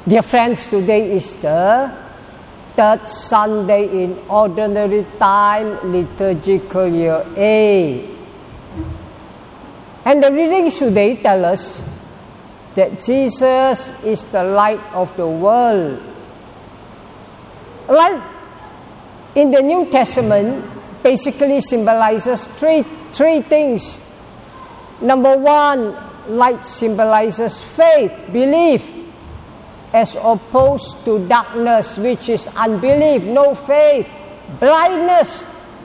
Dear friends, today is the third Sunday in Ordinary Time, Liturgical Year A. And the readings today tell us that Jesus is the light of the world. Light in the New Testament basically symbolizes three things. Number one, light symbolizes faith, belief, as opposed to darkness, which is unbelief, no faith, blindness.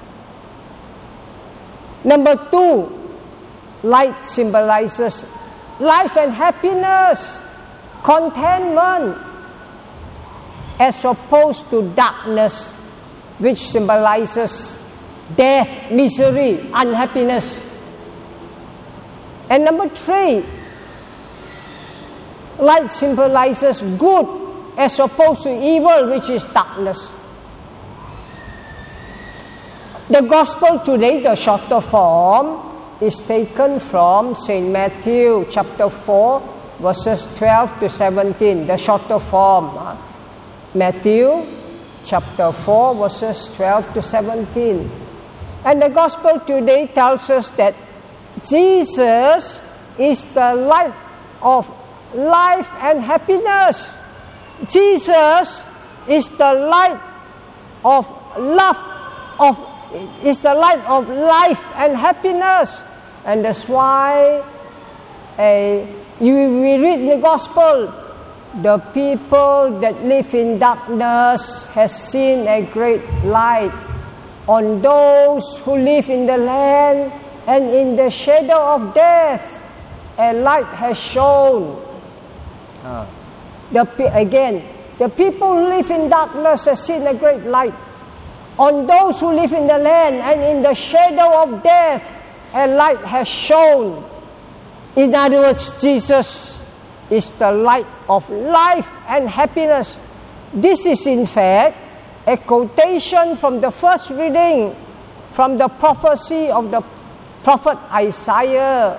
Number two, light symbolizes life and happiness, contentment, as opposed to darkness, which symbolizes death, misery, unhappiness. And number three, light symbolizes good as opposed to evil, which is darkness. The Gospel today, the shorter form, is taken from St. Matthew chapter 4, verses 12 to 17, the shorter form. Matthew chapter 4, verses 12 to 17. And the Gospel today tells us that Jesus is the light of life and happiness. Jesus is the light of is the light of life and happiness. And that's why we read in the Gospel, the people that live in darkness has seen a great light. On those who live in the land and in the shadow of death, a light has shone. The people who live in darkness have seen a great light. On those who live in the land and in the shadow of death, a light has shone. In other words, Jesus is the light of life and happiness. This is in fact a quotation from the first reading from the prophecy of the prophet Isaiah.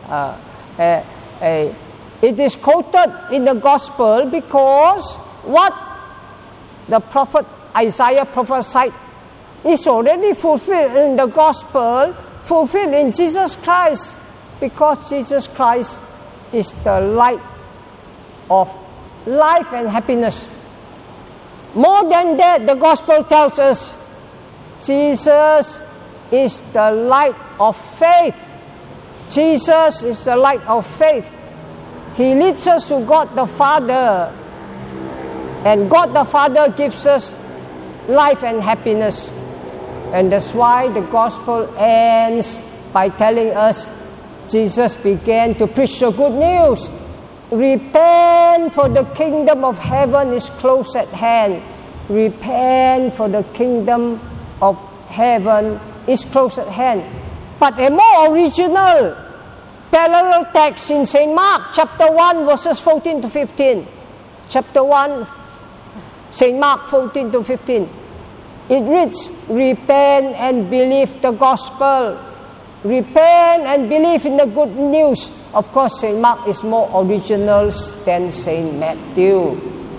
It is quoted in the Gospel because what the prophet Isaiah prophesied is already fulfilled in the Gospel, fulfilled in Jesus Christ, because Jesus Christ is the light of life and happiness. More than that, the Gospel tells us Jesus is the light of faith. Jesus is the light of faith. He leads us to God the Father, and God the Father gives us life and happiness. And that's why the Gospel ends by telling us Jesus began to preach the good news. Repent, for the kingdom of heaven is close at hand. Repent, for the kingdom of heaven is close at hand. But a more original parallel text in St. Mark chapter 1, verses 14 to 15. Chapter 1, St. Mark 14 to 15. It reads, repent and believe the gospel. Repent and believe in the good news. Of course, St. Mark is more original than St. Matthew.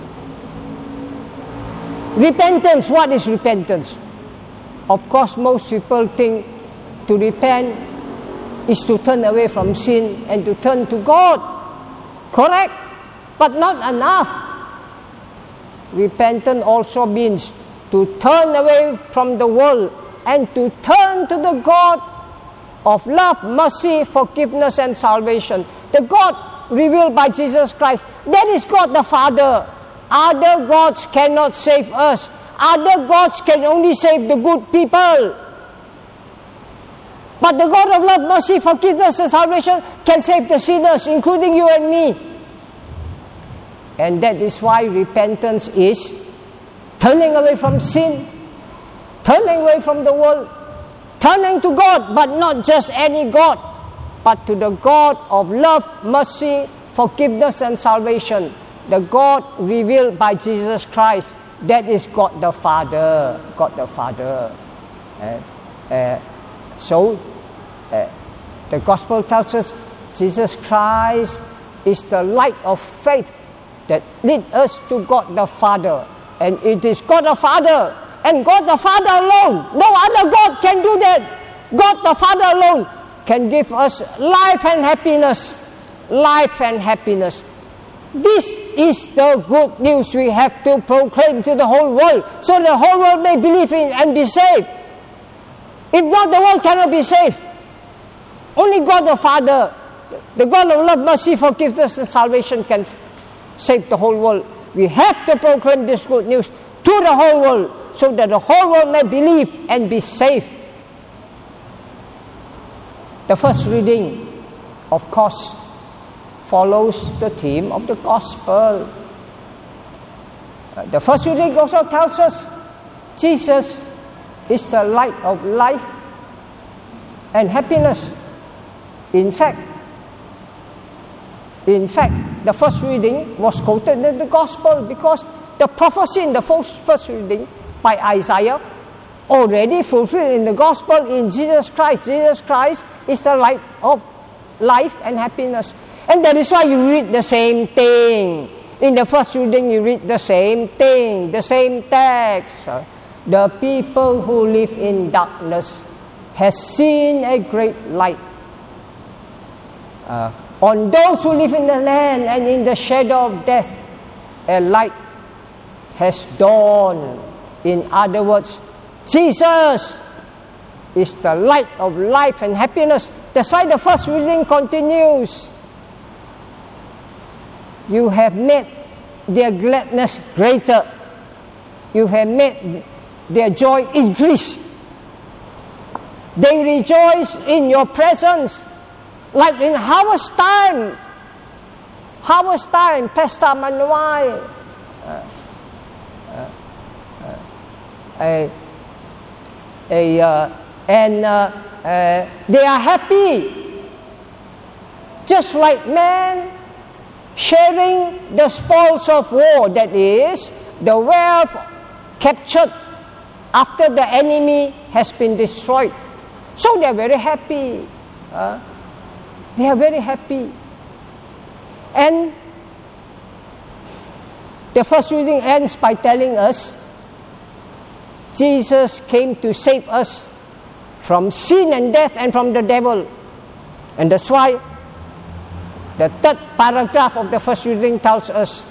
Repentance. What is repentance? Of course, most people think to repent is to turn away from sin and to turn to God. Correct? But not enough. Repentance also means to turn away from the world and to turn to the God of love, mercy, forgiveness, and salvation. The God revealed by Jesus Christ. That is God the Father. Other gods cannot save us. Other gods can only save the good people. But the God of love, mercy, forgiveness, and salvation can save the sinners, including you and me. And that is why repentance is turning away from sin, turning away from the world, turning to God, but not just any God, but to the God of love, mercy, forgiveness, and salvation. The God revealed by Jesus Christ. That is God the Father. God the Father. So, the Gospel tells us Jesus Christ is the light of faith, that lead us to God the Father. And it is God the Father and God the Father alone. No other God can do that. God the Father alone can give us life and happiness. Life and happiness. This is the good news we have to proclaim to the whole world, so the whole world may believe in and be saved. If not, the world cannot be saved. Only God the Father, the God of love, mercy, forgiveness, and salvation can save the whole world. We have to proclaim this good news to the whole world, so that the whole world may believe and be saved. The first reading, of course, follows the theme of the gospel. The first reading also tells us Jesus is the light of life and happiness. In fact, the first reading was quoted in the gospel because the prophecy in the first reading by Isaiah already fulfilled in the gospel in Jesus Christ. Jesus Christ is the light of life and happiness. And that is why you read the same thing. In the first reading, you read the same thing, the same text. The people who live in darkness has seen a great light. On those who live in the land and in the shadow of death, a light has dawned. In other words, Jesus is the light of life and happiness. That's why the first reading continues. You have made their gladness greater. You have made their joy increase. They rejoice in your presence, like in harvest time. Harvest time, Pesta Manuai. They are happy, just like man sharing the spoils of war, that is, the wealth captured after the enemy has been destroyed. So they are very happy. They are very happy. And the first reading ends by telling us Jesus came to save us from sin and death and from the devil. And that's why the third paragraph of the first reading tells us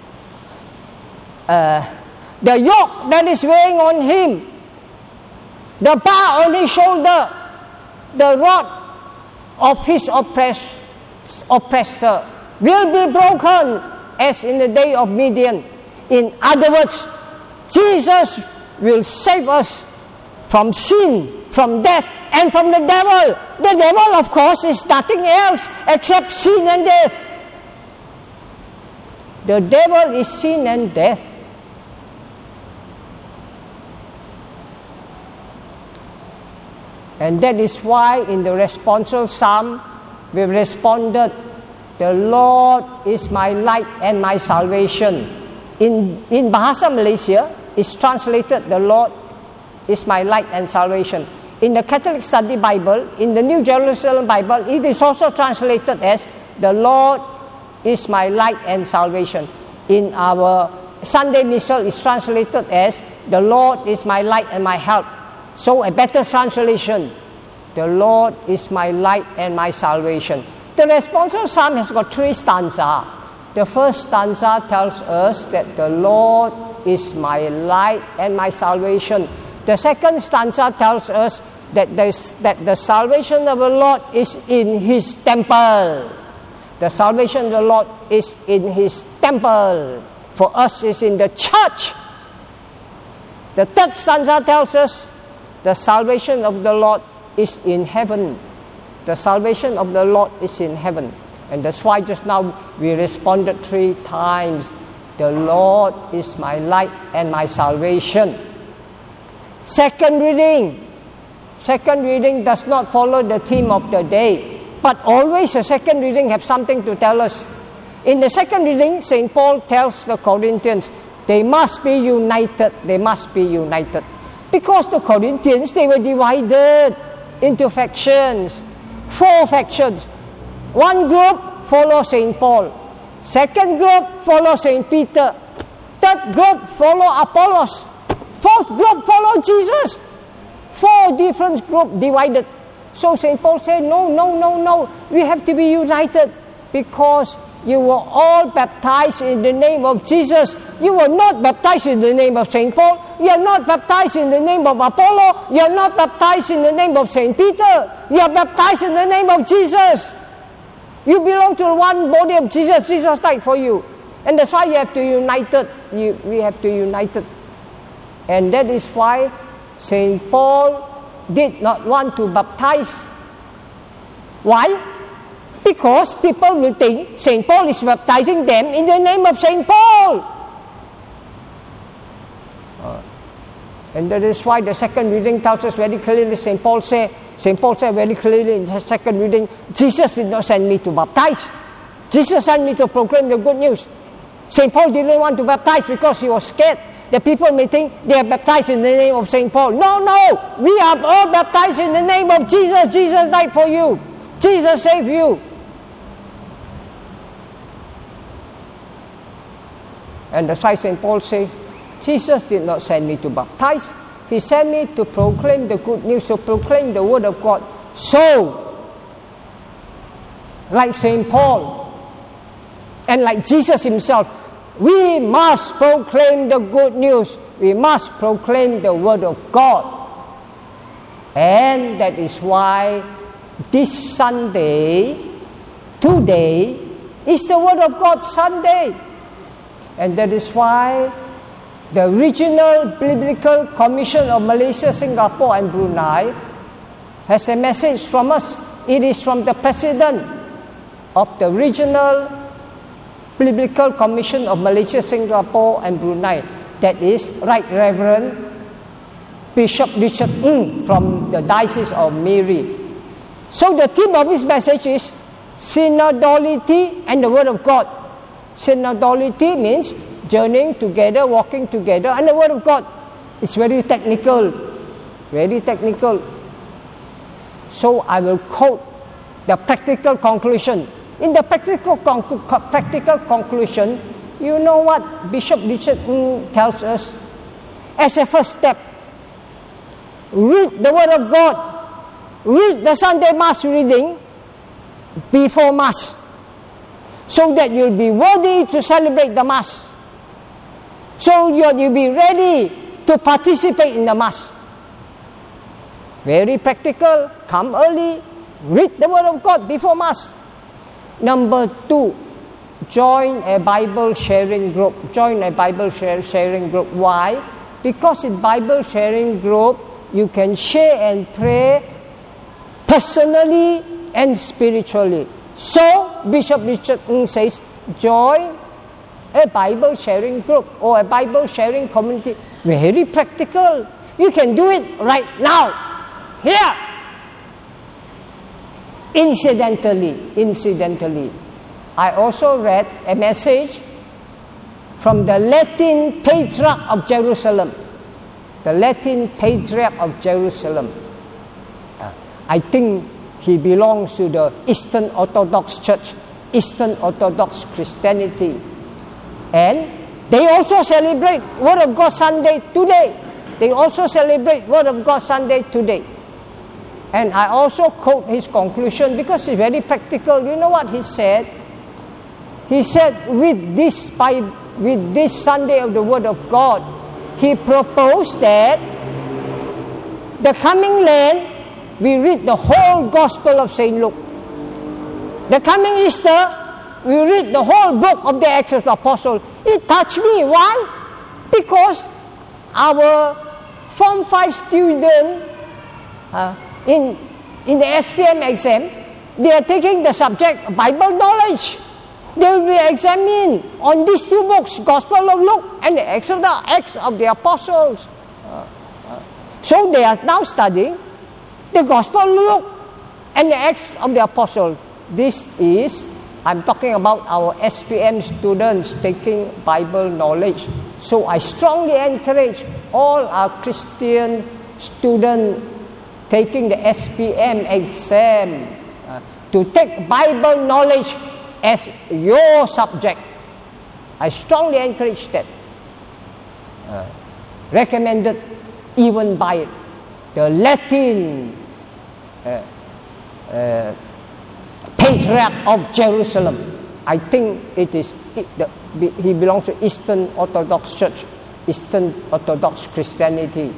the yoke that is weighing on him, the bar on his shoulder, the rod of his oppressor will be broken as in the day of Midian. In other words, Jesus will save us from sin, from death, and from the devil. The devil, of course, is nothing else except sin and death. The devil is sin and death. And that is why in the responsorial psalm, we responded, "The Lord is my light and my salvation." In Bahasa Malaysia, it's translated, "The Lord is my light and salvation." In the Catholic Study Bible, in the New Jerusalem Bible, it is also translated as, "The Lord is my light and salvation." In our Sunday Missal, it's translated as, "The Lord is my light and my help." So a better translation, "The Lord is my light and my salvation." The responsorial psalm has got 3 stanzas. The first stanza tells us that the Lord is my light and my salvation. The second stanza tells us that the salvation of the Lord is in His temple. The salvation of the Lord is in His temple. For us, it's in the church. The third stanza tells us the salvation of the Lord is in heaven. The salvation of the Lord is in heaven. And that's why just now we responded 3 times. The Lord is my light and my salvation. Second reading does not follow the theme of the day, but always the second reading has something to tell us. In the second reading, St. Paul tells the Corinthians, they must be united. They must be united. Because the Corinthians, they were divided into factions, 4 factions. One group follows St. Paul. Second group follow St. Peter. Third group follow Apollos. Fourth group follow Jesus. 4 different groups divided. So St. Paul said, no. We have to be united because you were all baptized in the name of Jesus. You were not baptized in the name of St. Paul. You are not baptized in the name of Apollo. You are not baptized in the name of St. Peter. You are baptized in the name of Jesus. You belong to one body of Jesus. Jesus died for you. And that's why you have to unite it. We have to unite it. And that is why St. Paul did not want to baptize. Why? Because people will think St. Paul is baptizing them in the name of St. Paul. And that is why the second reading tells us very clearly, St. Paul said very clearly in the second reading, Jesus did not send me to baptize. Jesus sent me to proclaim the good news. St. Paul didn't want to baptize because he was scared. The people may think they are baptized in the name of St. Paul. No, we are all baptized in the name of Jesus. Jesus died for you. Jesus saved you. And that's why St. Paul says, Jesus did not send me to baptize. He sent me to proclaim the good news, to proclaim the word of God. So, like St. Paul and like Jesus himself, we must proclaim the good news. We must proclaim the word of God. And that is why this Sunday, today, is the Word of God Sunday. And that is why the Regional Biblical Commission of Malaysia, Singapore and Brunei has a message from us. It is from the President of the Regional Biblical Commission of Malaysia, Singapore and Brunei. That is Right Reverend Bishop Richard Ng from the Diocese of Miri. So the theme of his message is synodality and the Word of God. Synodality means journeying together, walking together, and the Word of God. It's very technical, very technical. So I will quote the practical conclusion. In the practical conclusion, you know what Bishop Richard Ng tells us? As a first step, read the Word of God. Read the Sunday Mass reading before Mass, so that you'll be worthy to celebrate the Mass. So you'll be ready to participate in the Mass. Very practical. Come early. Read the Word of God before Mass. Number 2, join a Bible sharing group. Join a Bible sharing group. Why? Because in Bible sharing group, you can share and pray personally and spiritually. So, Bishop Richard Ng says, join a Bible sharing group or a Bible sharing community. Very practical. You can do it right now, here. Incidentally, I also read a message from the Latin Patriarch of Jerusalem. The Latin Patriarch of Jerusalem. I think he belongs to the Eastern Orthodox Church, Eastern Orthodox Christianity. And they also celebrate Word of God Sunday today. They also celebrate Word of God Sunday today. And I also quote his conclusion because it's very practical. You know what he said? He said, with this Sunday of the Word of God, he proposed that the coming land, we read the whole Gospel of St. Luke. The coming Easter, we read the whole book of the Acts of the Apostles. It touched me. Why? Because our Form 5 students in the SPM exam, they are taking the subject Bible knowledge. They will be examined on these 2 books, Gospel of Luke and the Acts of the Apostles. So they are now studying the Gospel of Luke and the Acts of the Apostles. This is, I'm talking about our SPM students taking Bible knowledge. So I strongly encourage all our Christian students taking the SPM exam to take Bible knowledge as your subject. I strongly encourage that. Recommended even by the Latin Patriarch of Jerusalem. I think he belongs to Eastern Orthodox Church, Eastern Orthodox Christianity.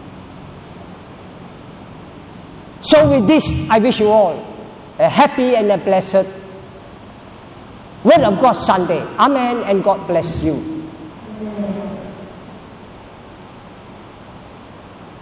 So with this, I wish you all a happy and a blessed Word of God Sunday. Amen, and God bless you.